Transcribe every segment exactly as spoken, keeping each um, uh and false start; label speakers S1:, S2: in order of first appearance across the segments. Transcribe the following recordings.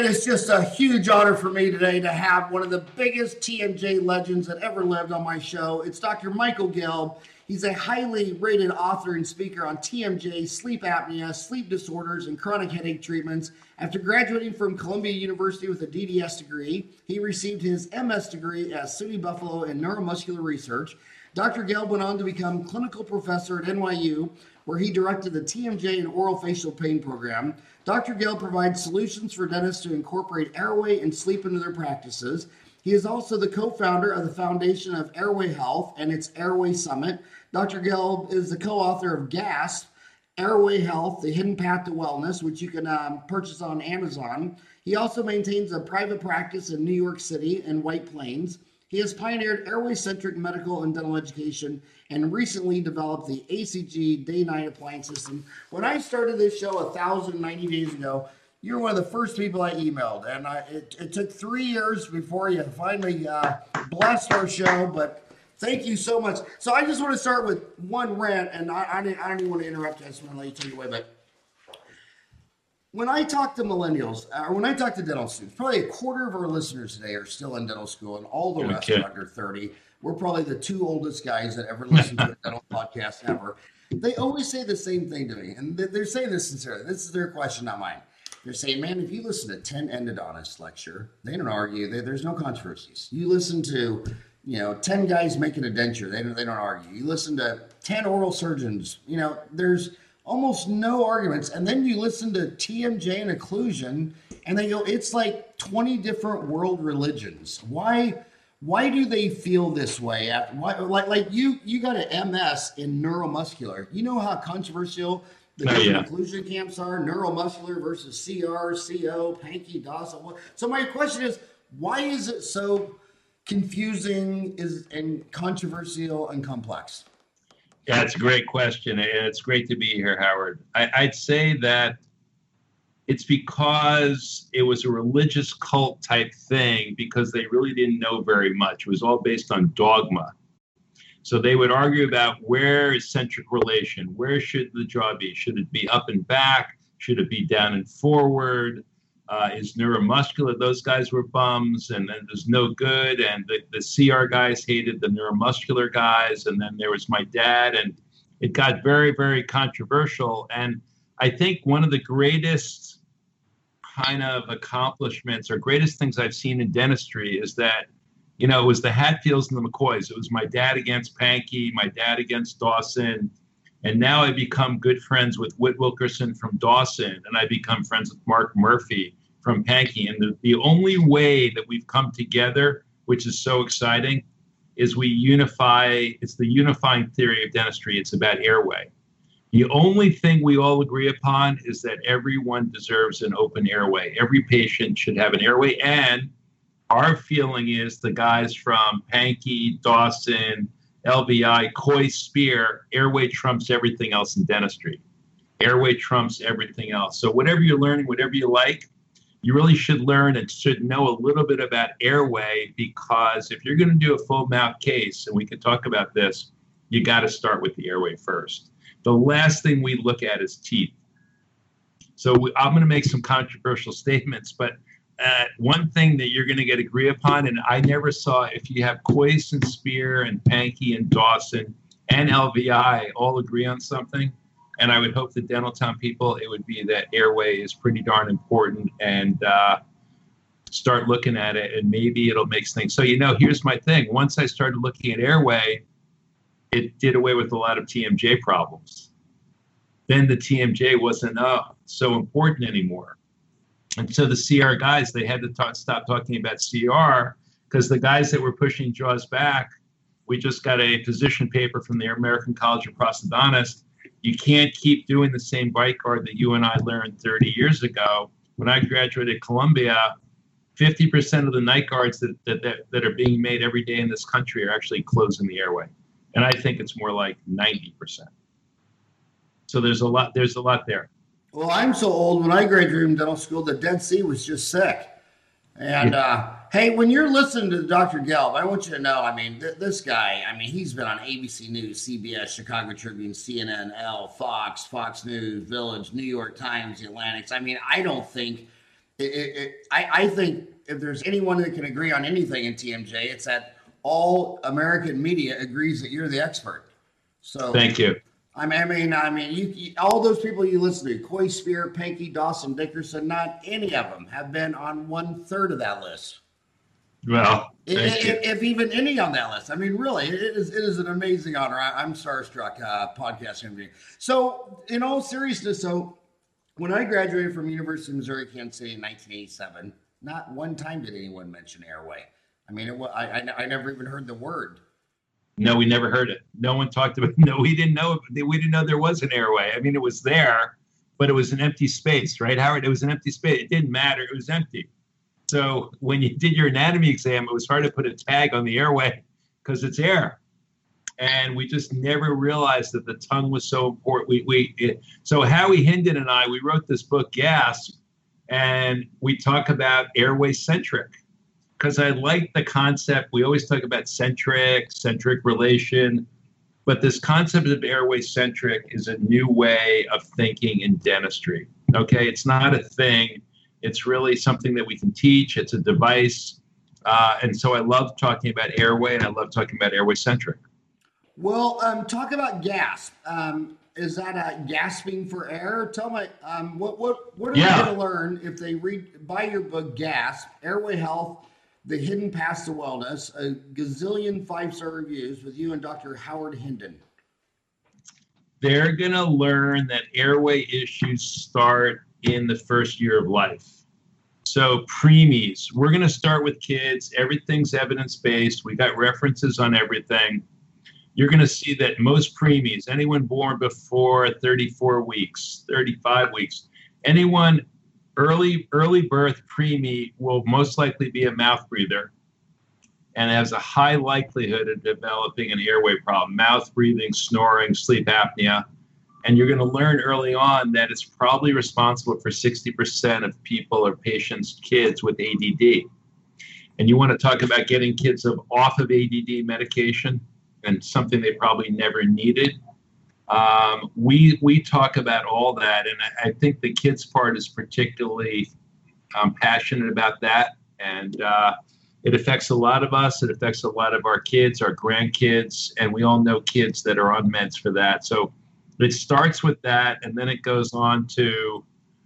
S1: it's just a huge honor for me today to have one of the biggest T M J legends that ever lived on my show. It's Doctor Michael Gelb. He's a highly rated author and speaker on T M J, sleep apnea, sleep disorders, and chronic headache treatments. After graduating from Columbia University with a D D S degree, he received his M S degree at SUNY Buffalo in neuromuscular research. Doctor Gelb went on to become clinical professor at N Y U, where he directed the T M J and oral facial pain program. Doctor Gelb provides solutions for dentists to incorporate airway and sleep into their practices. He is also the co-founder of the Foundation of Airway Health and its Airway Summit. Doctor Gelb is the co-author of GASP, Airway Health, The Hidden Path to Wellness, which you can um, purchase on Amazon. He also maintains a private practice in New York City and White Plains. He has pioneered airway-centric medical and dental education and recently developed the A C G Day-Night Appliance System. When I started this show one thousand ninety days ago, you were one of the first people I emailed, and I, it, it took three years before you finally uh, blessed our show, but thank you so much. So I just want to start with one rant, and I, I, didn't, I don't even want to interrupt you. I just want to let you take it away, but when I talk to millennials, or when I talk to dental students, probably a quarter of our listeners today are still in dental school, and all the rest
S2: Okay.
S1: are under thirty. We're probably the two oldest guys that ever listened to a dental podcast ever. They always say the same thing to me, and they're saying this sincerely. This is their question, not mine. They're saying, man, if you listen to ten endodontists lecture, they don't argue. They, there's no controversies. You listen to, you know, ten guys making a denture, they don't, they don't argue. You listen to ten oral surgeons, you know, there's almost no arguments. And then you listen to T M J and occlusion, and they go, it's like twenty different world religions. Why why do they feel this way? After, why, like like you you got an M S in neuromuscular. You know how controversial the
S2: Oh,
S1: different
S2: yeah.
S1: occlusion camps are, neuromuscular versus C R, C O, Pankey, Dawson. So my question is, why is it so confusing is and controversial and complex?
S2: Yeah, it's a great question, and it's great to be here, Howard. I, I'd say that it's because it was a religious cult type thing because they really didn't know very much. It was all based on dogma. So they would argue about where is centric relation, where should the jaw be? Should it be up and back? Should it be down and forward? Uh, is neuromuscular? Those guys were bums, and then there's no good. And the, the C R guys hated the neuromuscular guys. And then there was my dad, and it got very, very controversial. And I think one of the greatest kind of accomplishments or greatest things I've seen in dentistry is that, you know, it was the Hatfields and the McCoys. It was my dad against Pankey, my dad against Dawson. And now I become good friends with Whit Wilkerson from Dawson, and I become friends with Mark Murphy from Pankey. And the, the only way that we've come together, which is so exciting, is we unify. It's the unifying theory of dentistry. It's about airway. The only thing we all agree upon is that everyone deserves an open airway. Every patient should have an airway. And our feeling is the guys from Pankey, Dawson, L V I, Coy, Spear, airway trumps everything else in dentistry. Airway trumps everything else. So whatever you're learning, whatever you like, you really should learn and should know a little bit about airway, because if you're going to do a full mouth case, and we can talk about this, you got to start with the airway first. The last thing we look at is teeth. So we, I'm going to make some controversial statements, but Uh, one thing that you're going to get agree upon, and I never saw, if you have Coyce and Spear and Pankey and Dawson and L V I all agree on something, and I would hope the dental town people, it would be that airway is pretty darn important, and uh, start looking at it, and maybe it'll make things. So, you know, here's my thing. Once I started looking at airway, it did away with a lot of T M J problems. Then the T M J wasn't uh, so important anymore. And so the C R guys, they had to talk, stop talking about C R, because the guys that were pushing jaws back, we just got a position paper from the American College of Prosthodontists. You can't keep doing the same bite guard that you and I learned thirty years ago. When I graduated Columbia, fifty percent of the night guards that, that, that, that are being made every day in this country are actually closing the airway. And I think it's more like ninety percent. So there's a lot, there's a lot there.
S1: Well, I'm so old. When I graduated from dental school, the Dead Sea was just sick. And
S2: Yeah.
S1: uh, hey, when you're listening to Doctor Gelb, I want you to know, I mean, th- this guy, I mean, he's been on A B C News, C B S, Chicago Tribune, C N N, Elle, Fox, Fox News, Village, New York Times, The Atlantic. I mean, I don't think It, it, it, I, I think if there's anyone that can agree on anything in T M J, it's that all American media agrees that you're the expert. So
S2: thank you.
S1: I mean, I mean, I mean, you, you all those people you listen to, Coy Spear, Panky, Dawson, Dickerson, not any of them have been on one third of that list.
S2: Well, thank
S1: if,
S2: you.
S1: if even any on that list. I mean, really, it is it is an amazing honor. I, I'm starstruck uh, podcasting with you. So, in all seriousness, so when I graduated from University of Missouri Kansas City in nineteen eighty-seven, not one time did anyone mention airway. I mean, it, I, I I never even heard the word.
S2: No, we never heard it. No one talked about it. No, we didn't know. We didn't know there was an airway. I mean, it was there, but it was an empty space, right, Howard? It was an empty space. It didn't matter. It was empty. So when you did your anatomy exam, it was hard to put a tag on the airway because it's air. And we just never realized that the tongue was so important. We, we it, so Howie Hinden and I, we wrote this book, Gasp, and we talk about airway centric. Because I like the concept. We always talk about centric, centric relation, but this concept of airway centric is a new way of thinking in dentistry. Okay, it's not a thing. It's really something that we can teach. It's a device. Uh, and so I love talking about airway, and I love talking about airway centric.
S1: Well, um, talk about gasp. Um, is that a gasping for air? Tell me, um, what what what are
S2: Yeah.
S1: they going to learn if they read buy your book, Gasp, Airway Health, The Hidden Path to Wellness, a gazillion five-star reviews with you and Doctor Howard Hinden?
S2: They're going to learn that airway issues start in the first year of life. So preemies, we're going to start with kids. Everything's evidence-based. We got references on everything. You're going to see that most preemies, anyone born before thirty-four weeks, thirty-five weeks, anyone early early birth preemie will most likely be a mouth breather and has a high likelihood of developing an airway problem, mouth breathing, snoring, sleep apnea. And you're going to learn early on that it's probably responsible for sixty percent of people or patients, kids with A D D. And you want to talk about getting kids of, off of A D D medication and something they probably never needed. Um, we we talk about all that, and I, I think the kids part is particularly um, passionate about that, and uh, it affects a lot of us. It affects a lot of our kids, our grandkids, and we all know kids that are on meds for that. So it starts with that, and then it goes on to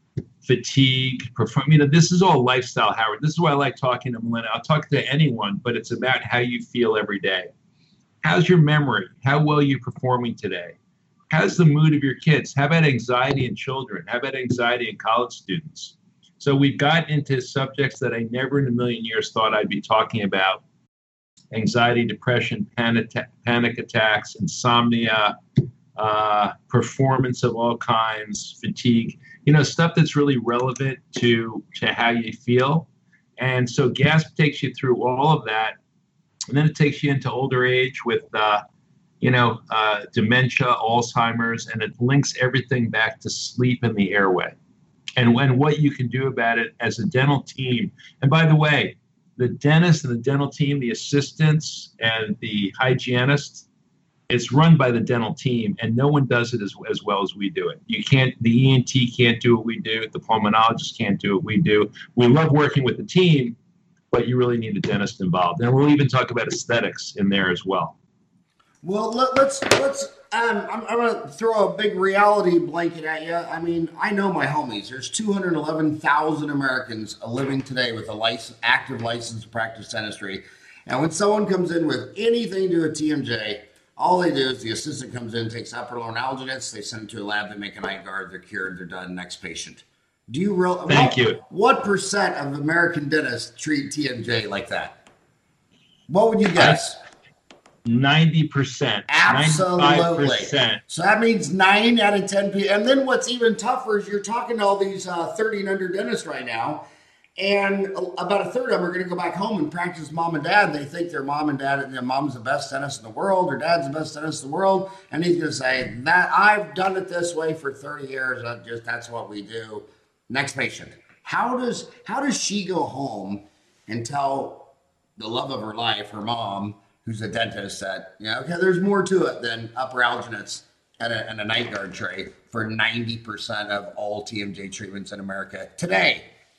S2: fatigue, perform. You know, this is all lifestyle, Howard. This is why I like talking to millennials. I'll talk to anyone, but it's about how you feel every day. How's your memory? How well are you performing today? How's the mood of your kids? How about anxiety in children? How about anxiety in college students? So we've gotten into subjects that I never in a million years thought I'd be talking about. Anxiety, depression, panic, panic attacks, insomnia, uh, performance of all kinds, fatigue, you know, stuff that's really relevant to, to how you feel. And so GASP takes you through all of that. And then it takes you into older age with, uh, you know, uh, dementia, Alzheimer's, and it links everything back to sleep and the airway and when what you can do about it as a dental team. And by the way, the dentist and the dental team, the assistants and the hygienists, it's run by the dental team, and no one does it as, as well as we do it. You can't, the E N T can't do what we do. The pulmonologist can't do what we do. We love working with the team, but you really need a dentist involved. And we'll even talk about aesthetics in there as well.
S1: Well, let, let's let's. Um, I'm, I'm going to throw a big reality blanket at you. I mean, I know my homies. There's two hundred eleven thousand Americans living today with a license, active license to practice dentistry. And when someone comes in with anything to do with T M J, all they do is the assistant comes in, takes upper lower alginate, they send them to a lab, they make an eye guard, they're cured, they're done. Next patient. Do you real?
S2: Thank
S1: what,
S2: you.
S1: What percent of American dentists treat T M J like that? What would you guess?
S2: ninety percent.
S1: Absolutely.
S2: ninety-five percent.
S1: So that means nine out of ten people. And then what's even tougher is you're talking to all these uh, thirty and under dentists right now, and about a third of them are going to go back home and practice mom and dad. They think their mom and dad, and their mom's the best dentist in the world, or dad's the best dentist in the world, and he's going to say that I've done it this way for thirty years. That just that's what we do. Next patient. How does how does she go home and tell the love of her life, her mom, who's a dentist, that, you know, okay, there's more to it than upper alginates and a, and a night guard tray for ninety percent of all T M J treatments in America today?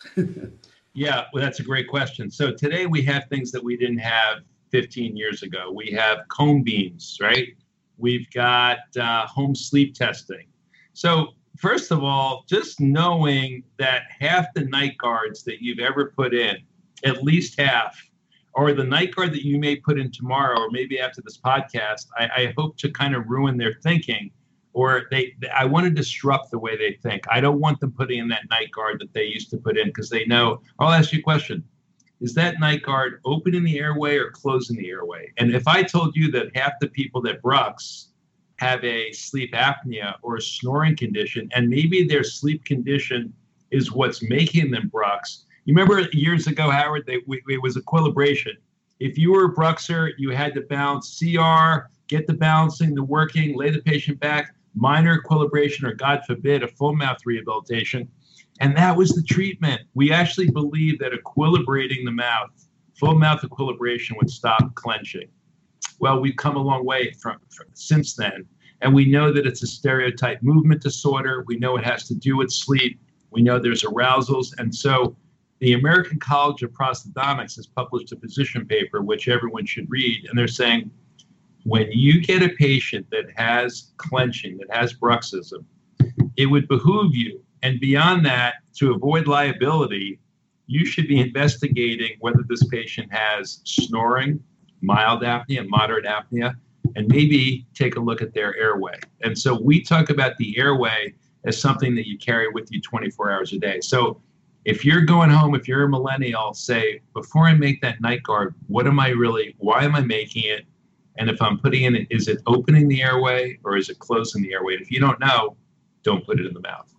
S2: Yeah, well, that's a great question. So today we have things that we didn't have fifteen years ago. We have cone beams, right? We've got uh, home sleep testing. So first of all, just knowing that half the night guards that you've ever put in, at least half, or the night guard that you may put in tomorrow, or maybe after this podcast, I, I hope to kind of ruin their thinking, or they, they, I want to disrupt the way they think. I don't want them putting in that night guard that they used to put in because they know. I'll ask you a question. Is that night guard opening the airway or closing the airway? And if I told you that half the people that Brux have a sleep apnea or a snoring condition, and maybe their sleep condition is what's making them Brux. You remember years ago, Howard, they, we, it was equilibration. If you were a Bruxer, you had to balance C R, get the balancing, the working, lay the patient back, minor equilibration, or God forbid, a full mouth rehabilitation. And that was the treatment. We actually believe that equilibrating the mouth, full mouth equilibration, would stop clenching. Well, we've come a long way from, from since then. And we know that it's a stereotype movement disorder. We know it has to do with sleep. We know there's arousals. And so the American College of Prosthodontics has published a position paper, which everyone should read. And they're saying, when you get a patient that has clenching, that has bruxism, it would behoove you. And beyond that, to avoid liability, you should be investigating whether this patient has snoring, mild apnea, moderate apnea, and maybe take a look at their airway. And so we talk about the airway as something that you carry with you twenty-four hours a day. So if you're going home, if you're a millennial, say, before I make that night guard, what am I really, why am I making it? And if I'm putting in it, is it opening the airway or is it closing the airway? And if you don't know, don't put it in the mouth.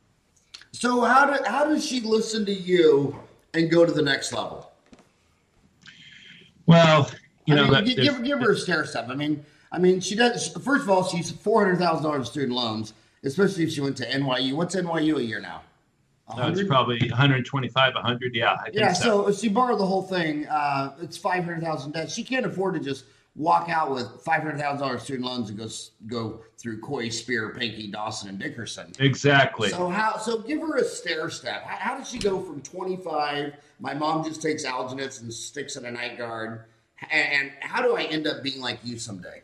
S1: So how do, how does she listen to you and go to the next level?
S2: Well, you know,
S1: I mean, give, give her a stair step. I mean, I mean, she does. First of all, she's four hundred thousand dollars in student loans, especially if she went to N Y U. What's N Y U a year now?
S2: No, it's probably one hundred twenty-five, one hundred. Yeah, I think
S1: yeah.
S2: So.
S1: so if she borrowed the whole thing, uh, it's five hundred thousand debt. She can't afford to just walk out with five hundred thousand dollars student loans and go go through Coy, Spear, Pankey, Dawson, and Dickerson.
S2: Exactly.
S1: So how? So give her a stair step. How, how does she go from twenty-five? My mom just takes Alginets and sticks in a night guard. And how do I end up being like you someday?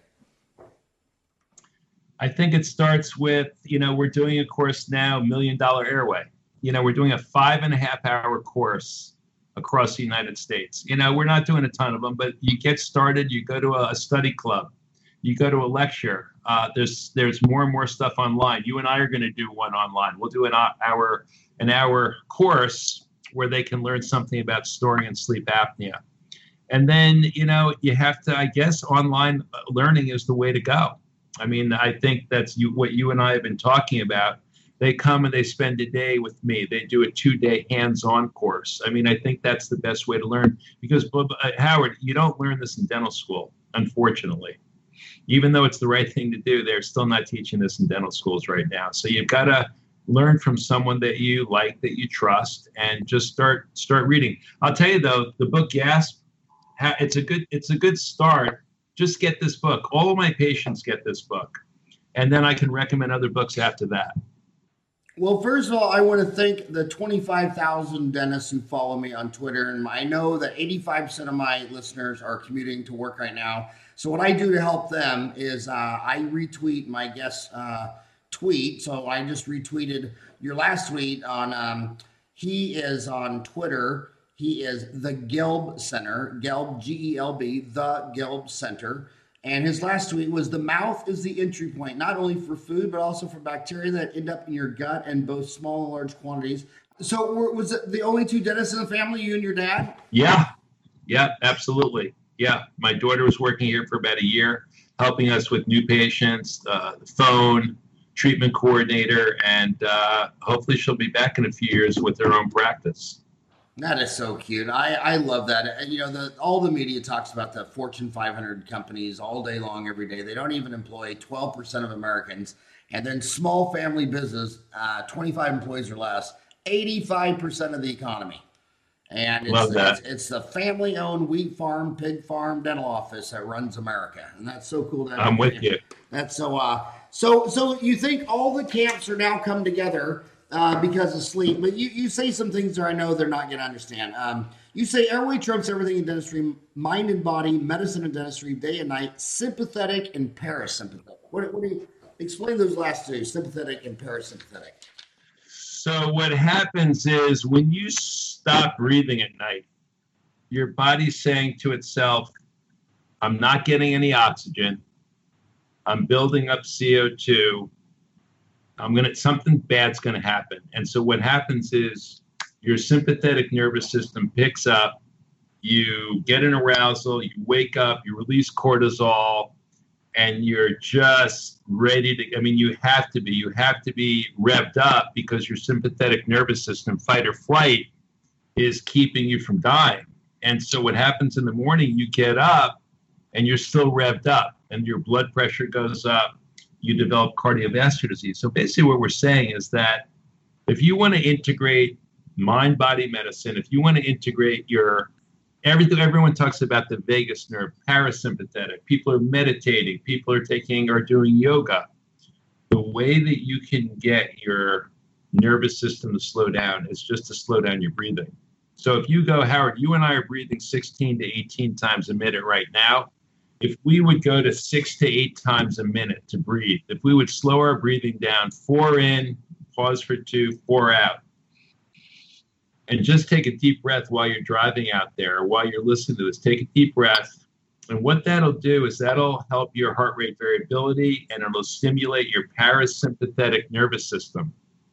S2: I think it starts with, you know, we're doing a course now, Million Dollar Airway. You know, we're doing a five and a half hour course across the United States. You know, we're not doing a ton of them, but you get started, you go to a study club, you go to a lecture. Uh, there's there's more and more stuff online. You and I are going to do one online. We'll do an hour, an hour course where they can learn something about snoring and sleep apnea. And then, you know, you have to, I guess, online learning is the way to go. I mean, I think that's you, what you and I have been talking about. They come and they spend a day with me. They do a two-day hands-on course. I mean, I think that's the best way to learn because, uh, Howard, you don't learn this in dental school, unfortunately. Even though it's the right thing to do, they're still not teaching this in dental schools right now. So you've got to learn from someone that you like, that you trust, and just start start reading. I'll tell you, though, the book Gasp, it's a good it's a good start. Just get this book. All of my patients get this book. And then I can recommend other books after that.
S1: Well, first of all, I want to thank the twenty-five thousand dentists who follow me on Twitter. And I know that eighty-five percent of my listeners are commuting to work right now. So what I do to help them is uh, I retweet my guest uh, tweet. So I just retweeted your last tweet on, um, he is on Twitter. He is the Gelb Center, Gelb, G E L B, the Gelb Center. And his last tweet was, the mouth is the entry point, not only for food, but also for bacteria that end up in your gut in both small and large quantities. So were, was it the only two dentists in the family, you and your dad?
S2: Yeah. Yeah, absolutely. Yeah. My daughter was working here for about a year, helping us with new patients, uh, the phone, treatment coordinator, and uh, hopefully she'll be back in a few years with her own practice.
S1: That is so cute. I, I love that. And, you know, the, all the media talks about the Fortune five hundred companies all day long, every day. They don't even employ twelve percent of Americans. And then small family business, uh, twenty-five employees or less, eighty-five percent of the economy. And it's,
S2: love that.
S1: it's, it's the family-owned wheat farm, pig farm, dental office that runs America. And that's so cool. That
S2: I'm with you.
S1: That's so, uh, so, so you think all the camps are now come together uh, because of sleep. But you, you say some things there I know they're not going to understand. Um, you say airway trumps everything in dentistry, mind and body, medicine and dentistry, day and night, sympathetic and parasympathetic. What, what do you explain those last two, sympathetic and parasympathetic?
S2: So what happens is when you stop breathing at night, your body's saying to itself, I'm not getting any oxygen. I'm building up C O two. I'm gonna something bad's gonna happen. And so what happens is your sympathetic nervous system picks up, you get an arousal, you wake up, you release cortisol, and you're just ready to, I mean, you have to be, you have to be revved up because your sympathetic nervous system, fight or flight, is keeping you from dying. And so what happens in the morning, you get up and you're still revved up and your blood pressure goes up, you develop cardiovascular disease. So basically what we're saying is that if you want to integrate mind-body medicine, if you want to integrate your everything, everyone talks about the vagus nerve, parasympathetic. People are meditating. People are taking or doing yoga. The way that you can get your nervous system to slow down is just to slow down your breathing. So if you go, Howard, you and I are breathing sixteen to eighteen times a minute right now. If we would go to six to eight times a minute to breathe, if we would slow our breathing down, four in, pause for two, four out, and just take a deep breath while you're driving out there or while you're listening to this. Take a deep breath. And what that'll do is that'll help your heart rate variability and it'll stimulate your parasympathetic nervous system.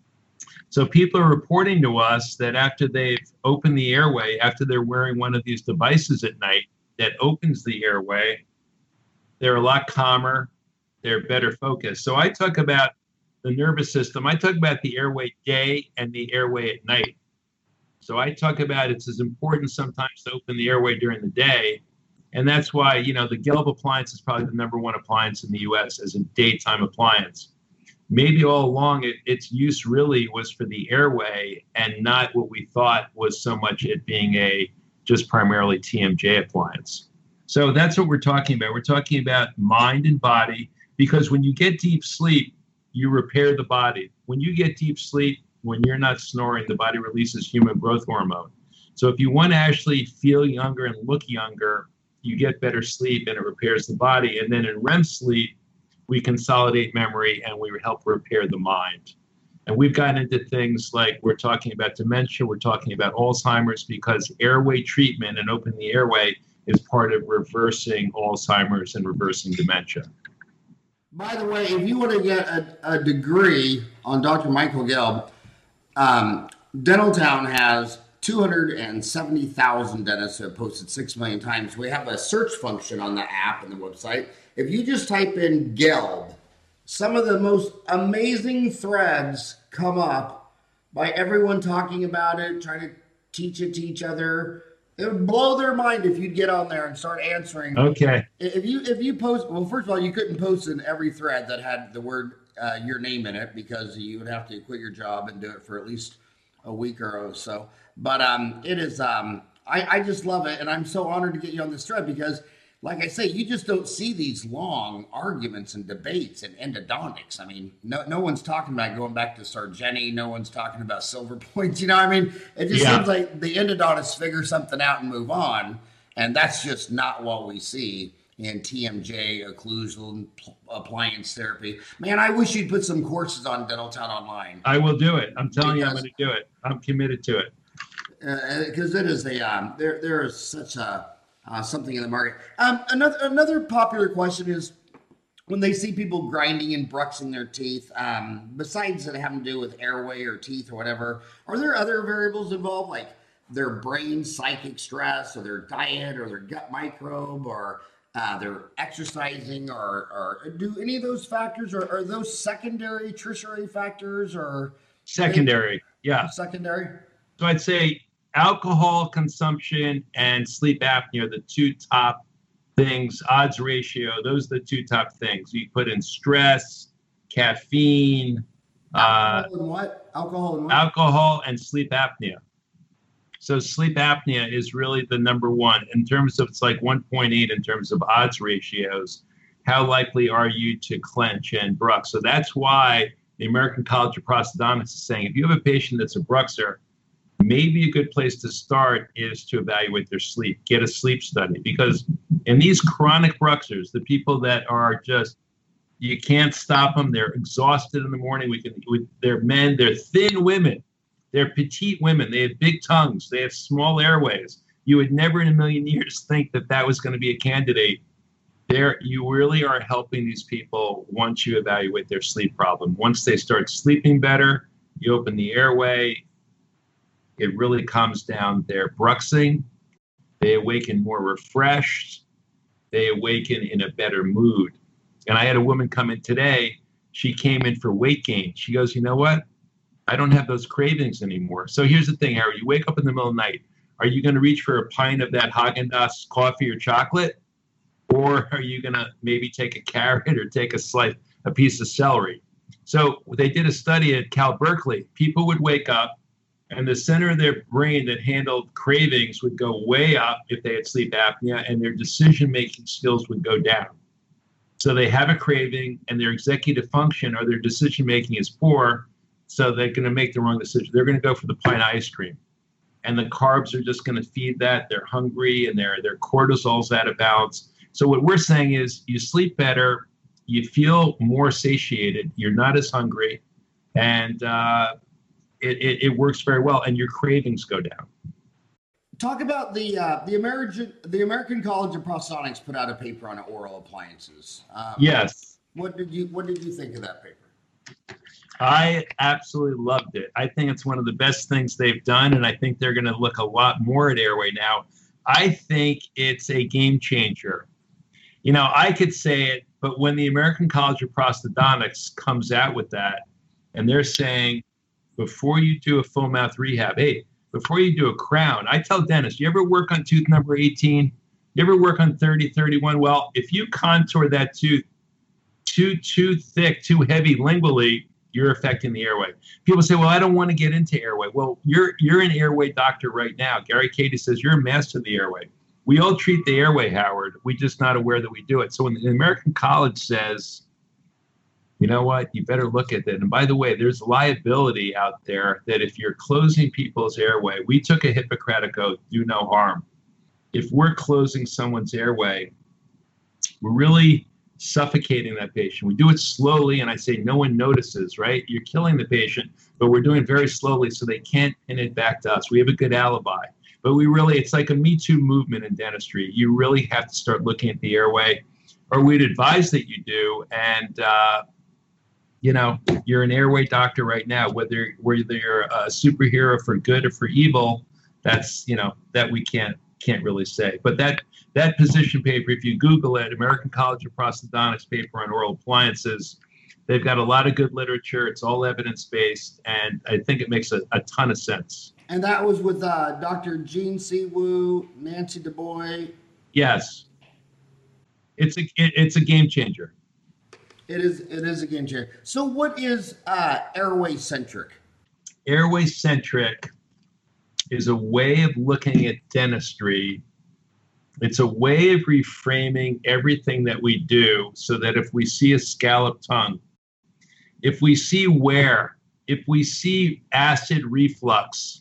S2: So people are reporting to us that after they've opened the airway, after they're wearing one of these devices at night that opens the airway, they're a lot calmer, they're better focused. So I talk about the nervous system. I talk about the airway day and the airway at night. So I talk about it's as important sometimes to open the airway during the day. And that's why, you know, the Gelb appliance is probably the number one appliance in the U S as a daytime appliance. Maybe all along it, its use really was for the airway and not what we thought was so much it being a just primarily T M J appliance. So that's what we're talking about. We're talking about mind and body, because when you get deep sleep, you repair the body. When you get deep sleep, when you're not snoring, the body releases human growth hormone. So if you want to actually feel younger and look younger, you get better sleep and it repairs the body. And then in R E M sleep, we consolidate memory and we help repair the mind. And we've gotten into things like we're talking about dementia, we're talking about Alzheimer's, because airway treatment and opening the airway is part of reversing Alzheimer's and reversing dementia.
S1: By the way, if you want to get a, a degree on Doctor Michael Gelb, um, Dentaltown has two hundred seventy thousand dentists who have posted six million times. We have a search function on the app and the website. If you just type in Gelb, some of the most amazing threads come up by everyone talking about it, trying to teach it to each other. It would blow their mind if you'd get on there and start answering.
S2: Okay.
S1: If you if you post, well, first of all, you couldn't post in every thread that had the word uh, your name in it, because you would have to quit your job and do it for at least a week or so. But um, it is, um, I, I just love it. And I'm so honored to get you on this thread because, like I say, you just don't see these long arguments and debates and endodontics. I mean, no no one's talking about going back to Sargenti. No one's talking about silver points. You know what I mean? It just
S2: yeah.
S1: seems like the endodontists figure something out and move on. And that's just not what we see in T M J, occlusal appliance therapy. Man, I wish you'd put some courses on Dentaltown online.
S2: I will do it. I'm telling
S1: because,
S2: you, I'm going to do it. I'm committed to it.
S1: Because uh, it is a, um, there there is such a, Uh, something in the market. Um, another another popular question is when they see people grinding and bruxing their teeth, um, besides it having to do with airway or teeth or whatever, are there other variables involved, like their brain psychic stress or their diet or their gut microbe or uh, their exercising or, or do any of those factors, or are those secondary, tertiary factors, or
S2: secondary? Yeah.
S1: Secondary.
S2: So I'd say alcohol consumption and sleep apnea are the two top things. Odds ratio, those are the two top things. You put in stress, caffeine,
S1: alcohol
S2: uh,
S1: and what? Alcohol and what?
S2: Alcohol and sleep apnea. So sleep apnea is really the number one in terms of, it's like one point eight in terms of odds ratios. How likely are you to clench and bruck? So that's why the American College of Prosthodontics is saying, if you have a patient that's a bruxer, maybe a good place to start is to evaluate their sleep, get a sleep study. Because in these chronic bruxers, the people that are just, you can't stop them, they're exhausted in the morning, we can, we, they're men, they're thin women, they're petite women, they have big tongues, they have small airways. You would never in a million years think that that was going to be a candidate. There, you really are helping these people once you evaluate their sleep problem. Once they start sleeping better, you open the airway, it really calms down their bruxing. They awaken more refreshed. They awaken in a better mood. And I had a woman come in today. She came in for weight gain. She goes, you know what? I don't have those cravings anymore. So here's the thing, Harry. You wake up in the middle of the night. Are you going to reach for a pint of that Haagen-Dazs coffee or chocolate? Or are you going to maybe take a carrot or take a slice, a piece of celery? So they did a study at Cal Berkeley. People would wake up, and the center of their brain that handled cravings would go way up if they had sleep apnea, and their decision-making skills would go down. So they have a craving, and their executive function or their decision-making is poor, so they're going to make the wrong decision. They're going to go for the pint of ice cream. And the carbs are just going to feed that. They're hungry, and their, their cortisol's out of balance. So what we're saying is you sleep better, you feel more satiated, you're not as hungry, and uh, it, it, it works very well, and your cravings go down.
S1: Talk about the uh, the American the American College of Prosthodontics put out a paper on oral appliances. Um,
S2: yes.
S1: What did you What did you think of that paper?
S2: I absolutely loved it. I think it's one of the best things they've done, and I think they're going to look a lot more at airway now. I think it's a game changer. You know, I could say it, but when the American College of Prosthodontics comes out with that, and they're saying, before you do a full mouth rehab, hey, before you do a crown, I tell dentists, you ever work on tooth number eighteen? You ever work on thirty, thirty-one? Well, if you contour that tooth too, too thick, too heavy lingually, you're affecting the airway. People say, well, I don't want to get into airway. Well, you're you're an airway doctor right now. Gary Cady says you're a master of the airway. We all treat the airway, Howard. We're just not aware that we do it. So when the American College says, you know what, you better look at that. And by the way, there's liability out there that if you're closing people's airway, we took a Hippocratic oath, do no harm. If we're closing someone's airway, we're really suffocating that patient. We do it slowly, and I say no one notices, right? You're killing the patient, but we're doing it very slowly so they can't pin it back to us. We have a good alibi. But we really, it's like a Me Too movement in dentistry. You really have to start looking at the airway, or we'd advise that you do. And, uh, you know, you're an airway doctor right now, whether, whether you're a superhero for good or for evil, that's, you know, that we can't can't really say. But that that position paper, if you Google it, American College of Prosthodontics paper on oral appliances, they've got a lot of good literature. It's all evidence-based, and I think it makes a, a ton of sense.
S1: And that was with uh, Doctor Gene C. Wu, Nancy DuBois.
S2: Yes. It's a it, it's a game changer.
S1: It is it is a game changer. So what is uh, airway centric?
S2: Airway centric is a way of looking at dentistry. It's a way of reframing everything that we do so that if we see a scalloped tongue, if we see wear, if we see acid reflux,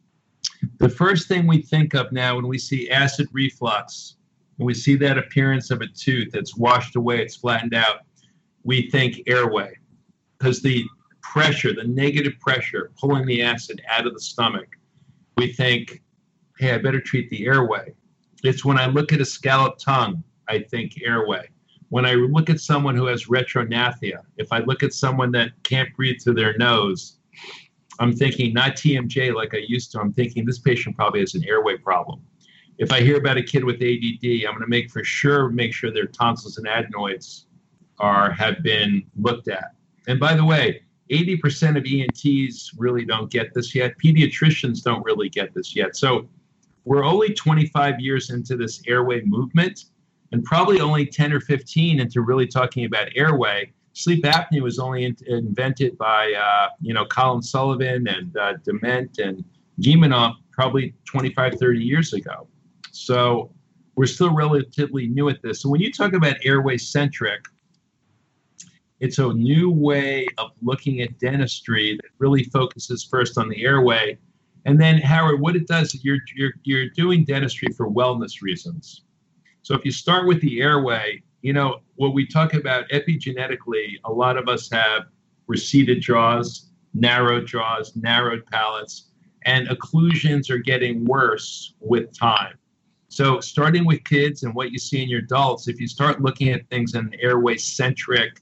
S2: the first thing we think of now when we see acid reflux, when we see that appearance of a tooth that's washed away, it's flattened out, we think airway, because the pressure, the negative pressure pulling the acid out of the stomach, we think, hey, I better treat the airway. It's when I look at a scalloped tongue, I think airway. When I look at someone who has retrognathia, if I look at someone that can't breathe through their nose, I'm thinking not T M J like I used to. I'm thinking this patient probably has an airway problem. If I hear about a kid with A D D, I'm going to make for sure make sure their tonsils and adenoids are have been looked at. And by the way, eighty percent of E N Ts really don't get this yet. Pediatricians don't really get this yet. So we're only twenty-five years into this airway movement, and probably only ten or fifteen into really talking about airway. Sleep apnea was only in, invented by, uh, you know, Colin Sullivan and uh, Dement and Guimenoff probably twenty-five, thirty years ago. So we're still relatively new at this. So when you talk about airway centric, It's a new way of looking at dentistry that really focuses first on the airway. And then, Howard, what it does is you're, you're, you're doing dentistry for wellness reasons. So if you start with the airway, you know, what we talk about epigenetically, a lot of us have receded jaws, narrowed jaws, narrowed palates, and occlusions are getting worse with time. So starting with kids and what you see in your adults, if you start looking at things in an airway-centric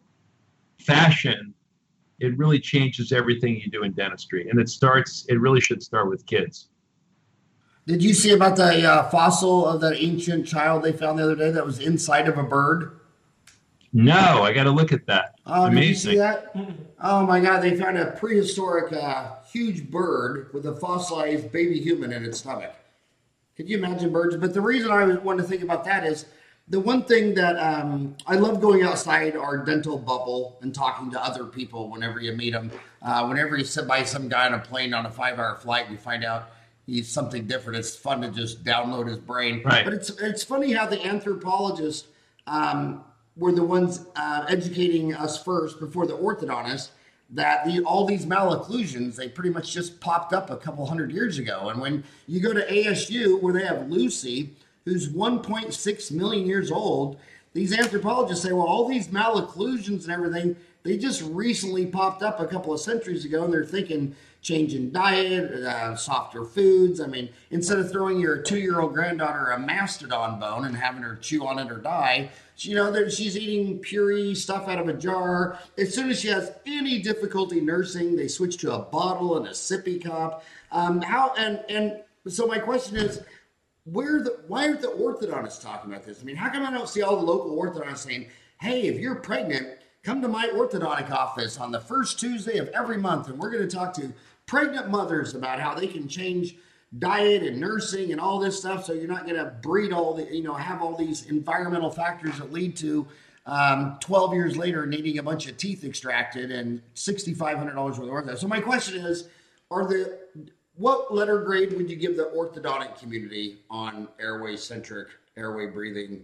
S2: fashion, it really changes everything you do in dentistry. And it starts, it really should start with kids.
S1: Did you see about the uh, fossil of that ancient child they found the other day that was inside of a bird?
S2: No, I got to look at that.
S1: Oh,
S2: Amazing.
S1: Did you see that? Oh my God, they found a prehistoric uh, huge bird with a fossilized baby human in its stomach. Could you imagine birds? But the reason I want to think about that is the one thing that um, I love going outside our dental bubble and talking to other people whenever you meet them. Uh, whenever you sit by some guy on a plane on a five-hour flight and you find out he's something different, it's fun to just download his brain.
S2: Right.
S1: But it's it's funny how the anthropologists um, were the ones uh, educating us first before the orthodontists that the, all these malocclusions, they pretty much just popped up a couple hundred years ago. And when you go to A S U where they have Lucy, who's one point six million years old, these anthropologists say, well, all these malocclusions and everything, they just recently popped up a couple of centuries ago, and they're thinking changing diet, uh, softer foods. I mean, instead of throwing your two-year-old granddaughter a mastodon bone and having her chew on it or die, you know, she's eating puree stuff out of a jar. As soon as she has any difficulty nursing, they switch to a bottle and a sippy cup. Um, how and and so my question is, where the why aren't the orthodontists talking about this? I mean, how come I don't see all the local orthodontists saying, "Hey, if you're pregnant, come to my orthodontic office on the first Tuesday of every month, and we're going to talk to pregnant mothers about how they can change diet and nursing and all this stuff, so you're not going to breed all the, you know, have all these environmental factors that lead to um, twelve years later needing a bunch of teeth extracted and six thousand five hundred dollars worth of ortho." So my question is, are the what letter grade would you give the orthodontic community on airway-centric, airway breathing?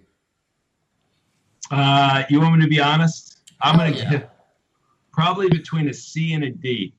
S2: Uh, you want me to be honest? I'm going to
S1: yeah.
S2: give probably between a C and a D.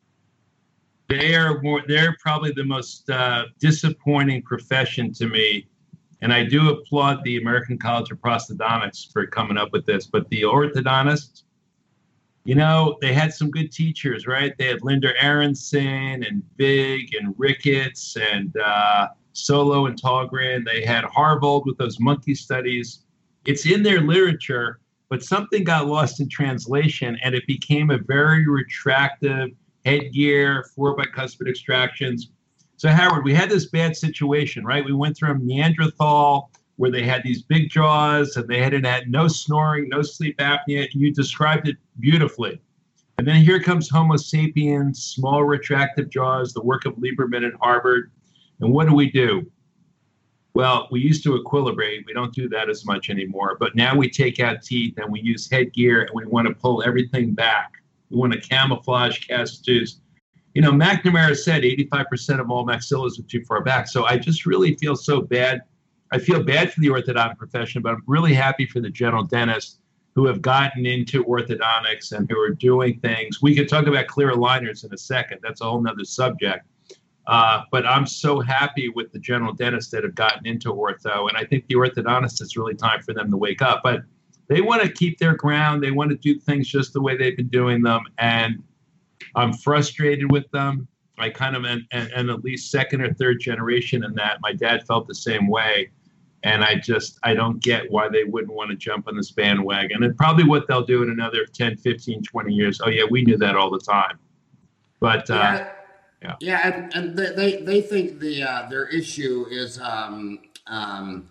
S2: They are more, they're probably the most uh, disappointing profession to me. And I do applaud the American College of Prosthodontics for coming up with this. But the orthodontists, you know, they had some good teachers, right? They had Linda Aronson and Big and Ricketts and uh, Solo and Tallgren. They had Harvold with those monkey studies. It's in their literature, but something got lost in translation, and it became a very retractive headgear, four bicuspid extractions. So Howard, we had this bad situation, right? We went from Neanderthal, where they had these big jaws, and they had, had no snoring, no sleep apnea. You described it beautifully. And then here comes Homo sapiens, small retractive jaws, the work of Lieberman at Harvard. And what do we do? Well, we used to equilibrate. We don't do that as much anymore. But now we take out teeth and we use headgear, and we want to pull everything back. We want to camouflage casters. You know, McNamara said eighty-five percent of all maxillas are too far back. So I just really feel so bad. I feel bad for the orthodontic profession, but I'm really happy for the general dentists who have gotten into orthodontics and who are doing things. We could talk about clear aligners in a second. That's a whole nother subject. Uh, but I'm so happy with the general dentists that have gotten into ortho. And I think the orthodontists, it's really time for them to wake up. But they want to keep their ground. They want to do things just the way they've been doing them. And I'm frustrated with them. I kind of am, am at least second or third generation in that. My dad felt the same way. And I just, I don't get why they wouldn't want to jump on this bandwagon. And probably what they'll do in another ten, fifteen, twenty years. Oh, yeah, we knew that all the time. But, uh,
S1: yeah.
S2: Yeah,
S1: yeah, and, and they, they they think the uh, their issue is um, um,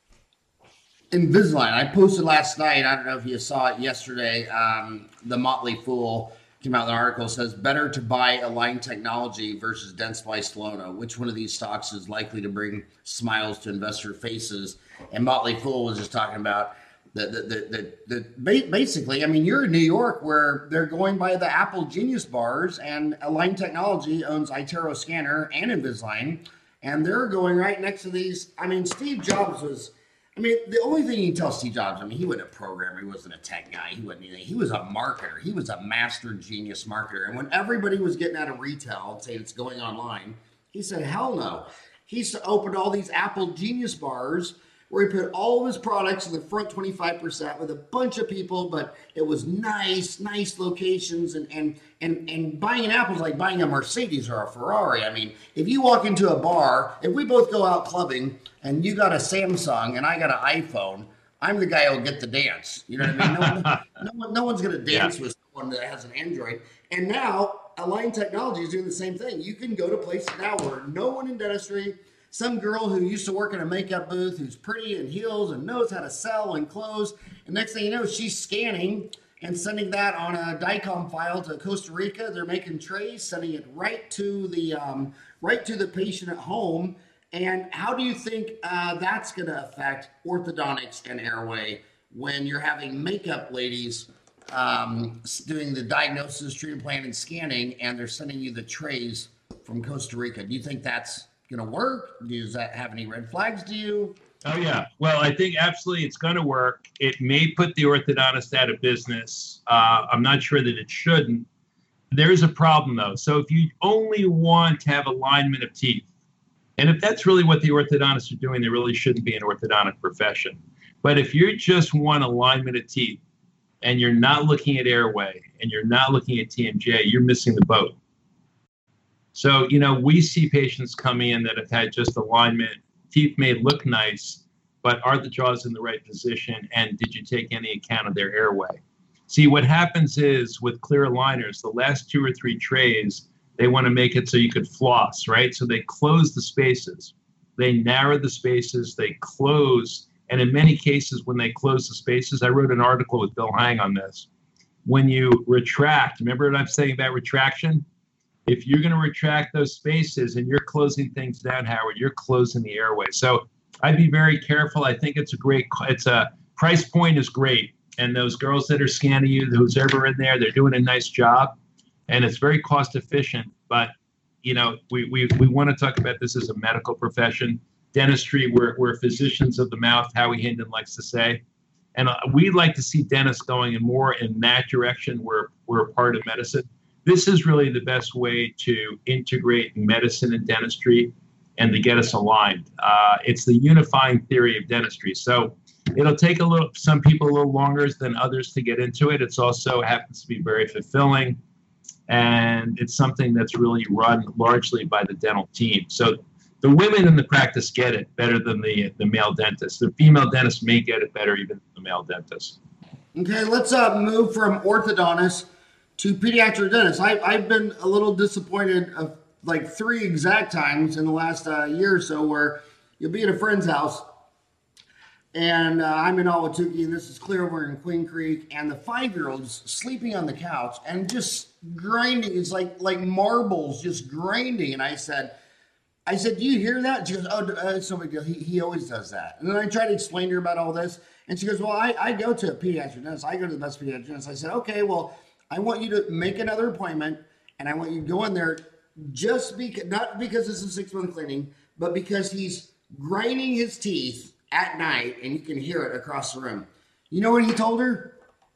S1: Invisalign. I posted last night. I don't know if you saw it yesterday. Um, the Motley Fool came out with an article that says better to buy Align Technology versus Dentsply Sirona. Which one of these stocks is likely to bring smiles to investor faces? And Motley Fool was just talking about the the the, the, the basically. I mean, you're in New York where they're going by the Apple Genius bars, and Align Technology owns iTero Scanner and Invisalign, and they're going right next to these. I mean, Steve Jobs was. I I mean, the only thing you can tell Steve Jobs, I mean, he wasn't a programmer, he wasn't a tech guy, he wasn't anything. He was a marketer. He was a master genius marketer. And when everybody was getting out of retail and saying it's going online, he said, hell no. He opened all these Apple Genius bars where he put all of his products in the front twenty-five percent with a bunch of people, but it was nice, nice locations. And, and, and, and buying an Apple is like buying a Mercedes or a Ferrari. I mean, if you walk into a bar, if we both go out clubbing and you got a Samsung and I got an iPhone, I'm the guy who'll get the dance. You know what I mean? No, one, no, one, no one's going to dance yeah. with someone that has an Android. And now Align Technology is doing the same thing. You can go to places now where no one in dentistry, some girl who used to work in a makeup booth who's pretty in heels and knows how to sell and close. And next thing you know, she's scanning and sending that on a DICOM file to Costa Rica. They're making trays, sending it right to the um, right to the patient at home. And how do you think uh, that's going to affect orthodontics and airway when you're having makeup ladies um, doing the diagnosis, treatment plan, and scanning, and they're sending you the trays from Costa Rica? Do you think that's going to work? Does that have any red flags to you?
S2: Oh, yeah. Well, I think absolutely it's going to work. It may put the orthodontist out of business. Uh, I'm not sure that it shouldn't. There's a problem, though. So if you only want to have alignment of teeth, and if that's really what the orthodontists are doing, they really shouldn't be an orthodontic profession. But if you just want alignment of teeth and you're not looking at airway and you're not looking at T M J, you're missing the boat. So, you know, we see patients come in that have had just alignment. Teeth may look nice, but are the jaws in the right position? And did you take any account of their airway? See, what happens is with clear aligners, the last two or three trays, they want to make it so you could floss, right? So they close the spaces. They narrow the spaces, they close. And in many cases, when they close the spaces, I wrote an article with Bill Hang on this. When you retract, remember what I'm saying about retraction? If you're going to retract those spaces and you're closing things down, Howard, you're closing the airway. So I'd be very careful. I think it's a great, it's a price point is great. And those girls that are scanning you, who's ever in there, they're doing a nice job. And it's very cost efficient. But, you know, we, we, we want to talk about this as a medical profession. Dentistry, we're, we're physicians of the mouth, Howie Hindon likes to say. And uh, we'd like to see dentists going in more in that direction. We're, we're a part of medicine. This is really the best way to integrate medicine and dentistry and to get us aligned. Uh, it's the unifying theory of dentistry. So it'll take a little, some people a little longer than others to get into it. It's also happens to be very fulfilling. And it's something that's really run largely by the dental team. So the women in the practice get it better than the, the male dentists. The female dentists may get it better even than the male dentists.
S1: Okay, let's uh, move from orthodontists to pediatric dentists. I, I've been a little disappointed of like three exact times in the last uh, year or so where you'll be at a friend's house and uh, I'm in Ahwatukee and this is Clearwater in Queen Creek and the five-year-old's sleeping on the couch and just grinding. It's like like marbles just grinding. And I said, I said, do you hear that? She goes, oh, uh, it's no big deal. He, he always does that. And then I tried to explain to her about all this. And she goes, well, I, I go to a pediatric dentist. I go to the best pediatric dentist. I said, okay, well, I want you to make another appointment, and I want you to go in there just because, not because this is six-month cleaning, but because he's grinding his teeth at night, and you can hear it across the room. You know what he told her?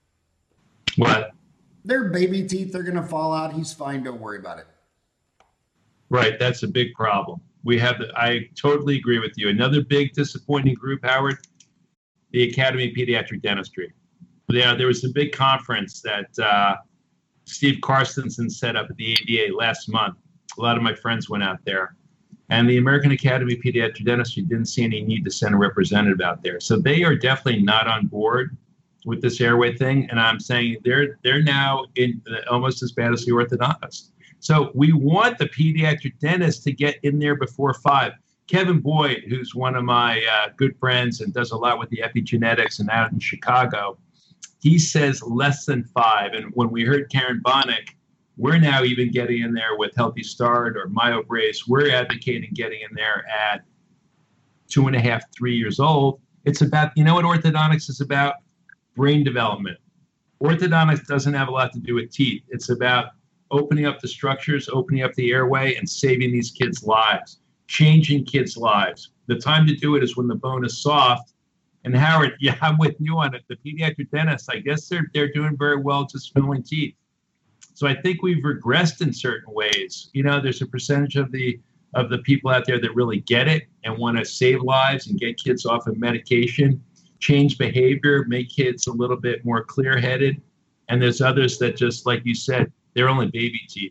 S2: What?
S1: They're baby teeth. They're going to fall out. He's fine. Don't worry about it.
S2: Right. That's a big problem. We have, the, I totally agree with you. Another big disappointing group, Howard, the Academy of Pediatric Dentistry. Yeah, there was a big conference that uh, Steve Carstensen set up at the A D A last month. A lot of my friends went out there. And the American Academy of Pediatric Dentistry didn't see any need to send a representative out there. So they are definitely not on board with this airway thing. And I'm saying they're they're now in uh, almost as bad as the orthodontist. So we want the pediatric dentist to get in there before five. Kevin Boyd, who's one of my uh, good friends and does a lot with the epigenetics and out in Chicago, he says less than five. And when we heard Karen Bonnick, we're now even getting in there with Healthy Start or MyoBrace. We're advocating getting in there at two and a half, three years old. It's about, you know what orthodontics is about? Brain development. Orthodontics doesn't have a lot to do with teeth. It's about opening up the structures, opening up the airway, and saving these kids' lives, changing kids' lives. The time to do it is when the bone is soft And Howard, yeah, I'm with you on it. The pediatric dentists, I guess they're they're doing very well just filling teeth. So I think we've regressed in certain ways. You know, there's a percentage of the of the people out there that really get it and want to save lives and get kids off of medication, change behavior, make kids a little bit more clear-headed. And there's others that just, like you said, they're only baby teeth.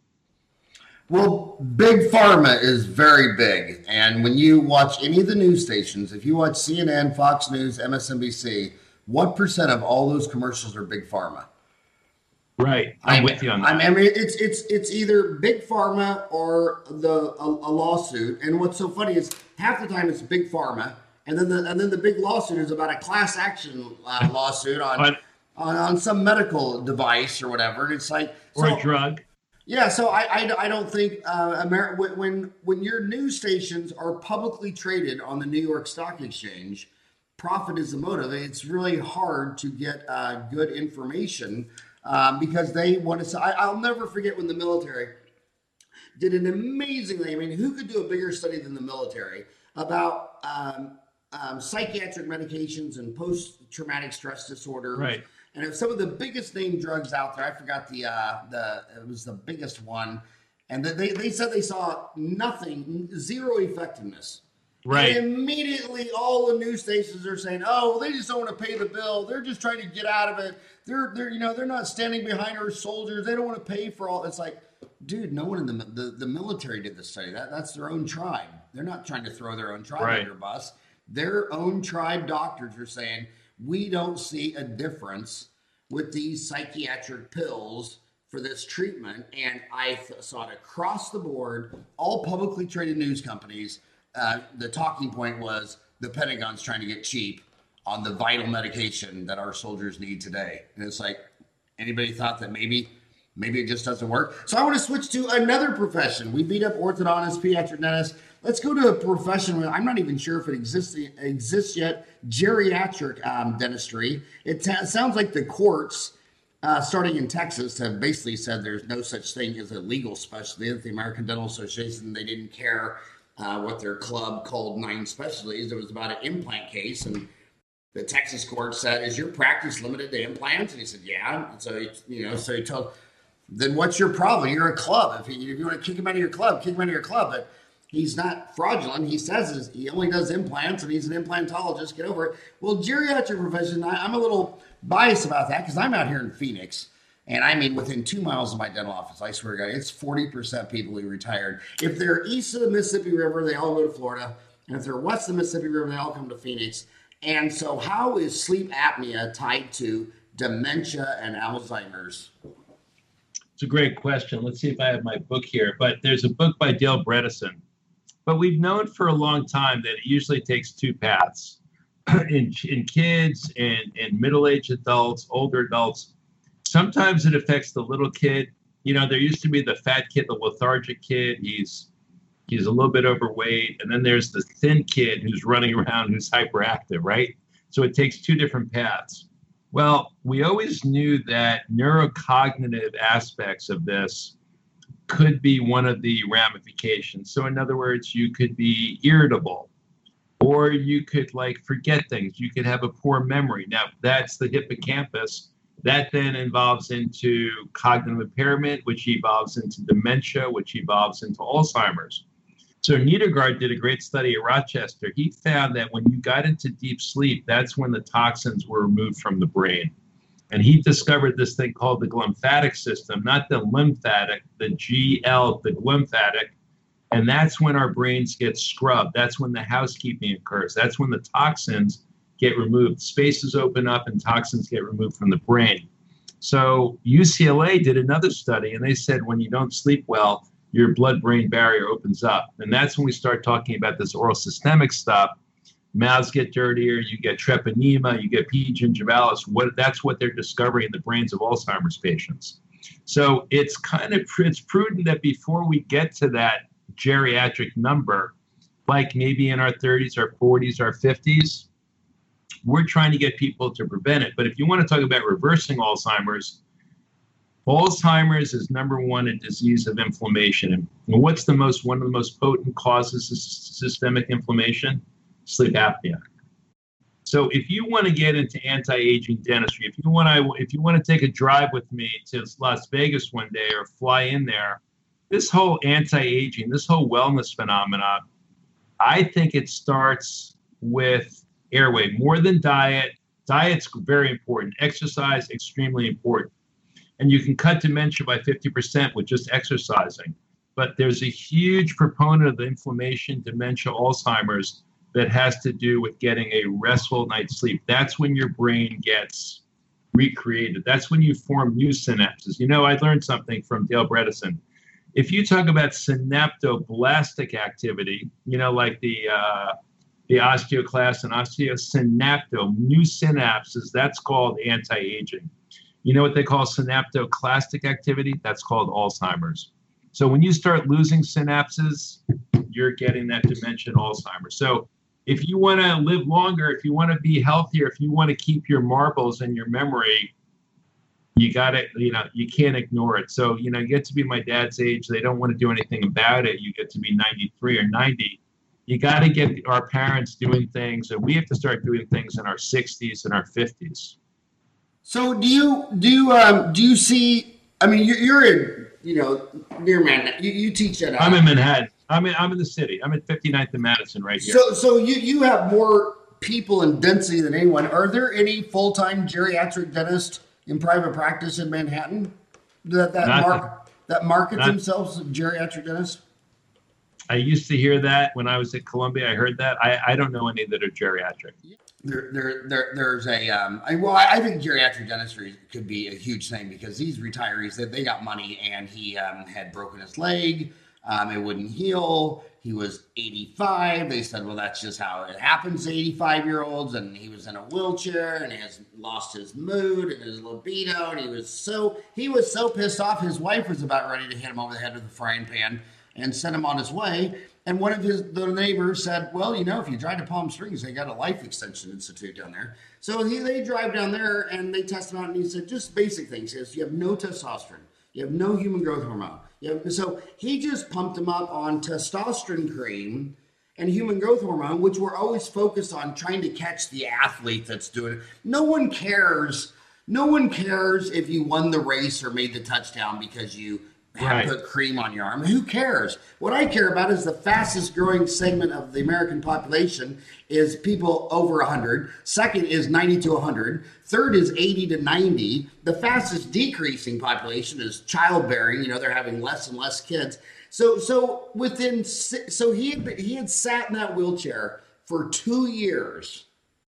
S1: Well, big pharma is very big. And when you watch any of the news stations, if you watch C N N, Fox News, M S N B C, what percent of all those commercials are big pharma?
S2: Right. I'm, I'm with you on that.
S1: I mean, it's it's it's either big pharma or the a, a lawsuit. And what's so funny is half the time it's big pharma, and then the and then the big lawsuit is about a class action uh, lawsuit on, on on on some medical device or whatever. And it's like
S2: or
S1: so,
S2: a drug.
S1: Yeah, so I, I, I don't think uh, Amer- when when your news stations are publicly traded on the New York Stock Exchange, profit is the motive. It's really hard to get uh, good information um, because they want to. I, I'll never forget when the military did an amazingly. I mean, who could do a bigger study than the military about um, um, psychiatric medications and post-traumatic stress disorder?
S2: Right.
S1: And if some of the biggest name drugs out there, I forgot the uh, the it was the biggest one, and they they said they saw nothing, zero effectiveness.
S2: Right.
S1: And immediately, all the news stations are saying, "Oh, well, they just don't want to pay the bill. They're just trying to get out of it. They're they're you know they're not standing behind our soldiers. They don't want to pay for all." It's like, dude, no one in the the, the military did this study. That that's their own tribe. They're not trying to throw their own tribe
S2: right.
S1: under a bus. Their own tribe doctors are saying, we don't see a difference with these psychiatric pills for this treatment. And I th- saw it across the board, all publicly traded news companies. Uh, the talking point was the Pentagon's trying to get cheap on the vital medication that our soldiers need today. And it's like, anybody thought that maybe maybe it just doesn't work? So I want to switch to another profession. We beat up orthodontists, pediatric dentists. Let's go to a profession where I'm not even sure if it exists exists yet, geriatric um, dentistry. It t- sounds like the courts, uh, starting in Texas, have basically said there's no such thing as a legal specialty. The American Dental Association, they didn't care uh, what their club called nine specialties. It was about an implant case, and the Texas court said, is your practice limited to implants? And he said, yeah. And so, he, you know, so he told, then what's your problem? You're a club. If you, if you want to kick him out of your club, kick him out of your club. But he's not fraudulent. He says he only does implants, and he's an implantologist. Get over it. Well, geriatric profession, I, I'm a little biased about that because I'm out here in Phoenix, and I mean within two miles of my dental office. I swear to God, it's forty percent people who retired. If they're east of the Mississippi River, they all go to Florida, and if they're west of the Mississippi River, they all come to Phoenix. And so, how is sleep apnea tied to dementia and Alzheimer's?
S2: It's a great question. Let's see if I have my book here. But there's a book by Dale Bredesen. But we've known for a long time that it usually takes two paths. in, in kids and, and middle-aged adults, older adults, sometimes it affects the little kid. You know, there used to be the fat kid, the lethargic kid. He's he's a little bit overweight. And then there's the thin kid who's running around, who's hyperactive, right? So it takes two different paths. Well, we always knew that neurocognitive aspects of this could be one of the ramifications. So in other words, you could be irritable, or you could like forget things. You could have a poor memory. Now that's the hippocampus. That then evolves into cognitive impairment, which evolves into dementia, which evolves into Alzheimer's. So Niedergard did a great study at Rochester. He found that when you got into deep sleep, that's when the toxins were removed from the brain. And he discovered this thing called the glymphatic system, not the lymphatic, the G L, the glymphatic. And that's when our brains get scrubbed. That's when the housekeeping occurs. That's when the toxins get removed. Spaces open up and toxins get removed from the brain. So U C L A did another study, and they said when you don't sleep well, your blood-brain barrier opens up. And that's when we start talking about this oral systemic stuff. Mouths get dirtier, you get treponema, you get P. gingivalis. What, that's what they're discovering in the brains of Alzheimer's patients. So it's kind of, it's prudent that before we get to that geriatric number, like maybe in our thirties, our forties, our fifties, we're trying to get people to prevent it. But if you want to talk about reversing Alzheimer's, Alzheimer's is number one a disease of inflammation. And what's the most one of the most potent causes of systemic inflammation? Sleep apnea. So if you want to get into anti-aging dentistry, if you want to, if you want to take a drive with me to Las Vegas one day or fly in there, this whole anti-aging, this whole wellness phenomenon, I think it starts with airway more than diet. Diet's very important. Exercise, extremely important. And you can cut dementia by fifty percent with just exercising. But there's a huge proponent of the inflammation, dementia, Alzheimer's that has to do with getting a restful night's sleep. That's when your brain gets recreated. That's when you form new synapses. You know, I learned something from Dale Bredesen. If you talk about synaptoblastic activity, you know, like the uh, the osteoclast and osteosynapto, new synapses, that's called anti-aging. You know what they call synaptoclastic activity? That's called Alzheimer's. So when you start losing synapses, you're getting that dementia and Alzheimer's. So if you want to live longer, if you want to be healthier, if you want to keep your marbles and your memory, you got to, you know, you can't ignore it. So, you know, you get to be my dad's age. They don't want to do anything about it. You get to be ninety-three or ninety. You got to get our parents doing things, and we have to start doing things in our sixties and our fifties.
S1: So do you, do you, um, do you see, I mean, you're, you're in, you know, near Manhattan. You, you teach at.
S2: I'm in Manhattan. I'm in. I'm in the city. I'm at fifty-ninth and Madison right here.
S1: So, so you you have more people in density than anyone. Are there any full-time geriatric dentists in private practice in Manhattan that that
S2: Not
S1: mark
S2: the,
S1: that market
S2: not,
S1: themselves as geriatric dentists?
S2: I used to hear that when I was at Columbia. I heard that. I, I don't know any that are geriatric.
S1: There, there, there, there's a, um, I, well, I think geriatric dentistry could be a huge thing because these retirees, they, they got money, and he um, had broken his leg. Um, it wouldn't heal. He was eighty-five. They said, well, that's just how it happens to eighty-five-year-olds. And he was in a wheelchair, and he has lost his mood and his libido. And he was so, he was so pissed off. His wife was about ready to hit him over the head with a frying pan and send him on his way. And one of his the neighbors said, well, you know, if you drive to Palm Springs, they got a Life Extension Institute down there. So he, they drive down there, and they test him out, and he said, just basic things. He says, you have no testosterone. You have no human growth hormone. You have, so he just pumped him up on testosterone cream and human growth hormone, which we're always focused on trying to catch the athlete that's doing it. No one cares. No one cares if you won the race or made the touchdown because you have
S2: right.
S1: put cream on your arm. Who cares? What I care about is the fastest growing segment of the American population is people over one hundred. Second is ninety to one hundred. Third is eighty to ninety. The fastest decreasing population is childbearing. You know, they're having less and less kids. So, so within, so he had, he had sat in that wheelchair for two years.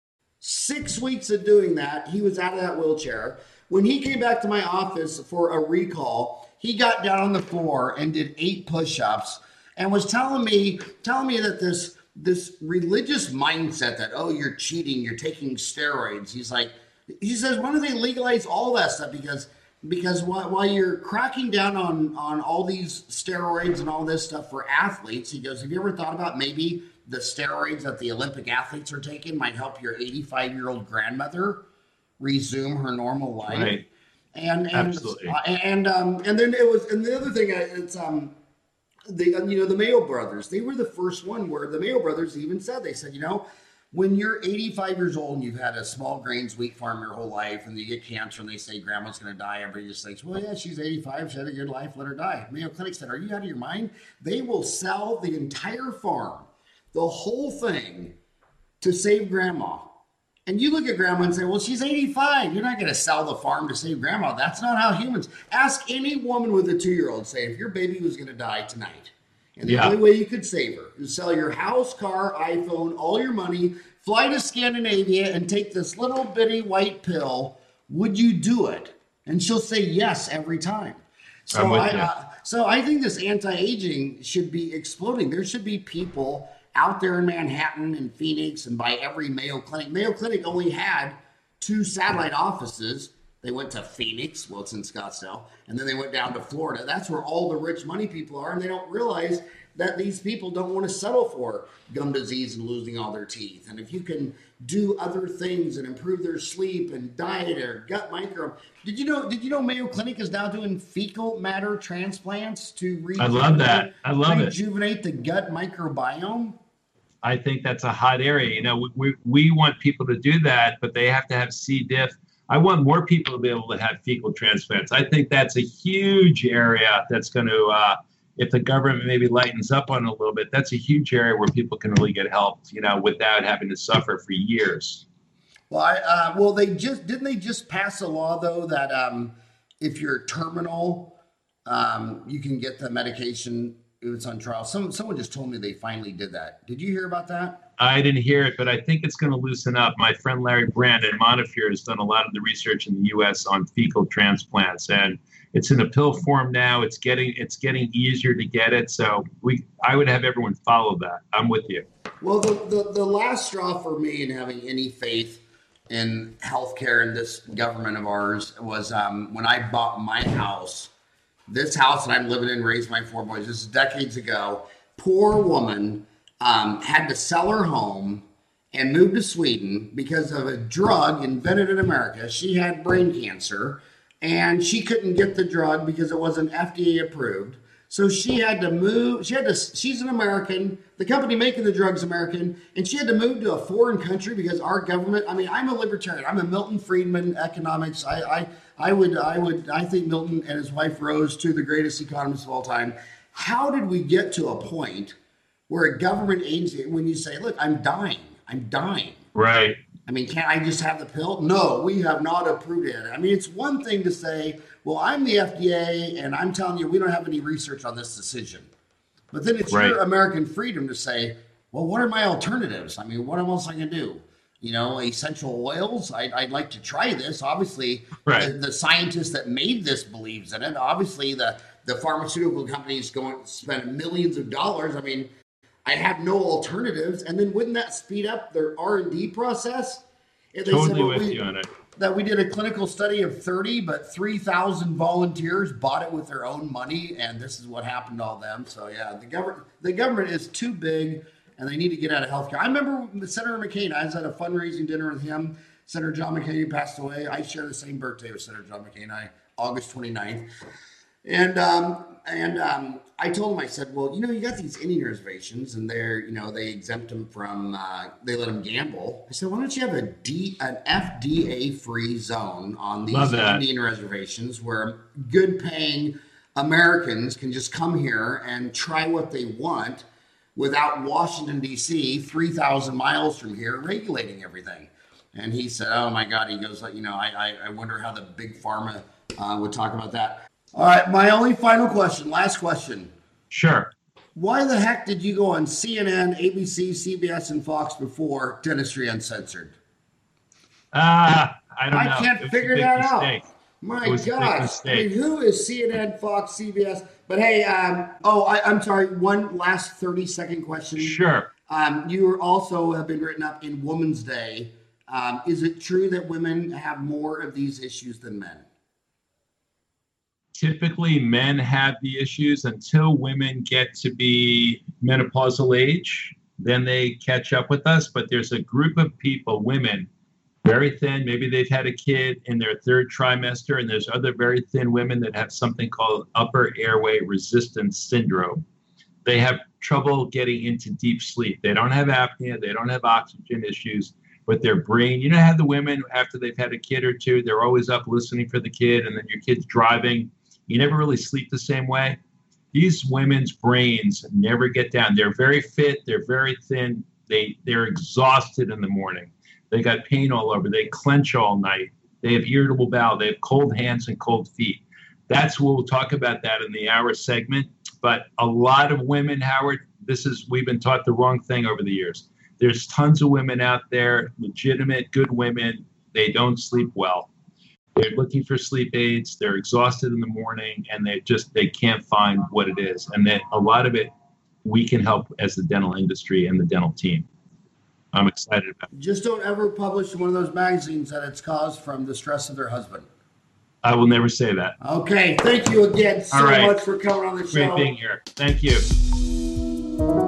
S1: Six weeks of doing that, he was out of that wheelchair. When he came back to my office for a recall, he got down on the floor and did eight push-ups and was telling me, telling me that this, this religious mindset that, oh, you're cheating, you're taking steroids. He's like, he says, why don't they legalize all that stuff? Because, because while, while you're cracking down on, on all these steroids and all this stuff for athletes, he goes, have you ever thought about maybe the steroids that the Olympic athletes are taking might help your eighty-five-year-old grandmother resume her normal life?
S2: Right.
S1: And and
S2: Absolutely.
S1: Uh, and um and then it was and the other thing uh, it's um the you know the Mayo brothers, they were the first one where the Mayo brothers even said, they said, you know, when you're eighty-five years old and you've had a small grains wheat farm your whole life and you get cancer and they say grandma's going to die, everybody just thinks, well, yeah, she's eighty-five, she had a good life, let her die. Mayo Clinic said, are you out of your mind? They will sell the entire farm, the whole thing, to save grandma. And you look at grandma and say, well, she's eighty-five. You're not going to sell the farm to save grandma. That's not how humans. Ask any woman with a two-year-old, say, if your baby was going to die tonight, and the
S2: Yeah.
S1: only way you could save her is sell your house, car, iPhone, all your money, fly to Scandinavia and take this little bitty white pill, would you do it? And she'll say yes every time. So
S2: I'm with
S1: I,
S2: you.
S1: uh, so I think this anti-aging should be exploding. There should be people out there in Manhattan and Phoenix and by every Mayo Clinic. Mayo Clinic only had two satellite offices. They went to Phoenix, well, it's in Scottsdale, and then they went down to Florida. That's where all the rich money people are, and they don't realize that these people don't want to settle for gum disease and losing all their teeth. And if you can do other things and improve their sleep and diet or gut microbe. Did you know, did you know Mayo Clinic is now doing fecal matter transplants to
S2: I love that. I love it.
S1: rejuvenate the gut microbiome?
S2: I think that's a hot area. You know, we, we, we want people to do that, but they have to have C. diff. I want more people to be able to have fecal transplants. I think that's a huge area that's going to, uh, if the government maybe lightens up on it a little bit, that's a huge area where people can really get help, you know, without having to suffer for years.
S1: Well, I, uh, well, they just, didn't they just pass a law though, that um, if you're terminal, um, you can get the medication. It was on trial. Some, someone just told me they finally did that. Did you hear about that?
S2: I didn't hear it, but I think it's going to loosen up. My friend Larry Brand at Montefiore has done a lot of the research in the U S on fecal transplants, and it's in a pill form now. It's getting it's getting easier to get it. So we, I would have everyone follow that. I'm with you.
S1: Well, the, the, the last straw for me in having any faith in healthcare in this government of ours was um, when I bought my house. This house that I'm living in, raised my four boys, this is decades ago. Poor woman um, had to sell her home and move to Sweden because of a drug invented in America. She had brain cancer, and she couldn't get the drug because it wasn't F D A approved. So she had to move. She had to. She's an American. The company making the drugs American, and she had to move to a foreign country because our government. I mean, I'm a libertarian. I'm a Milton Friedman economics. I, I, I would, I would, I think Milton and his wife Rose, two of the greatest economists of all time. How did we get to a point where a government agency, when you say, "Look, I'm dying. I'm dying."
S2: Right.
S1: I mean, can't I just have the pill? No, we have not approved it. I mean, it's one thing to say, well, I'm the F D A and I'm telling you we don't have any research on this decision. But then it's right. your American freedom to say, well, what are my alternatives? I mean, what else I can do? You know, essential oils, I'd, I'd like to try this. Obviously, right. the, the scientist that made this believes in it. Obviously, the, the pharmaceutical companies going to spend millions of dollars. I mean, I have no alternatives, and then wouldn't that speed up their R and D process? If they
S2: totally
S1: said, well,
S2: with
S1: we,
S2: you on it.
S1: That we did a clinical study of thirty, but three thousand volunteers bought it with their own money, and this is what happened to all them. So yeah, the government the government is too big, and they need to get out of healthcare. I remember Senator McCain. I was at a fundraising dinner with him. Senator John McCain passed away. I share the same birthday with Senator John McCain. I August twenty-ninth. And um, and um, I told him, I said, well, you know, you got these Indian reservations, and they're, you know, they exempt them from, uh, they let them gamble. I said, why don't you have a D, an F D A-free zone on these Indian reservations where good-paying Americans can just come here and try what they want without Washington, D C, three thousand miles from here, regulating everything. And he said, oh, my God. He goes, you know, I, I, I wonder how the big pharma uh, would talk about that. All right, my only final question, last question.
S2: Sure.
S1: Why the heck did you go on C N N, A B C, C B S, and Fox before Dentistry Uncensored?
S2: Ah, uh, I don't
S1: I
S2: know.
S1: I can't figure that
S2: mistake.
S1: out. My gosh. I mean, who is C N N, Fox, C B S? But hey, um, oh, I, I'm sorry, one last thirty-second question.
S2: Sure.
S1: Um, you also have been written up in Women's Day. Um, is it true that women have more of these issues than men?
S2: Typically, men have the issues until women get to be menopausal age. Then they catch up with us. But there's a group of people, women, very thin. Maybe they've had a kid in their third trimester. And there's other very thin women that have something called upper airway resistance syndrome. They have trouble getting into deep sleep. They don't have apnea. They don't have oxygen issues. But their brain, you know how the women, after they've had a kid or two, they're always up listening for the kid. And then your kid's driving. You never really sleep the same way. These women's brains never get down. They're very fit. They're very thin. They, they're exhausted in the morning. They got pain all over. They clench all night. They have irritable bowel. They have cold hands and cold feet. That's what we'll talk about that in the hour segment. But a lot of women, Howard, this is, we've been taught the wrong thing over the years. There's tons of women out there, legitimate, good women. They don't sleep well. They're looking for sleep aids. They're exhausted in the morning, and they just they can't find what it is. And then a lot of it, we can help as the dental industry and the dental team. I'm excited about it.
S1: Just don't ever publish in one of those magazines that it's caused from the stress of their husband.
S2: I will never say that.
S1: Okay, thank you again so
S2: right.
S1: much for coming on the show.
S2: Great being here. Thank you.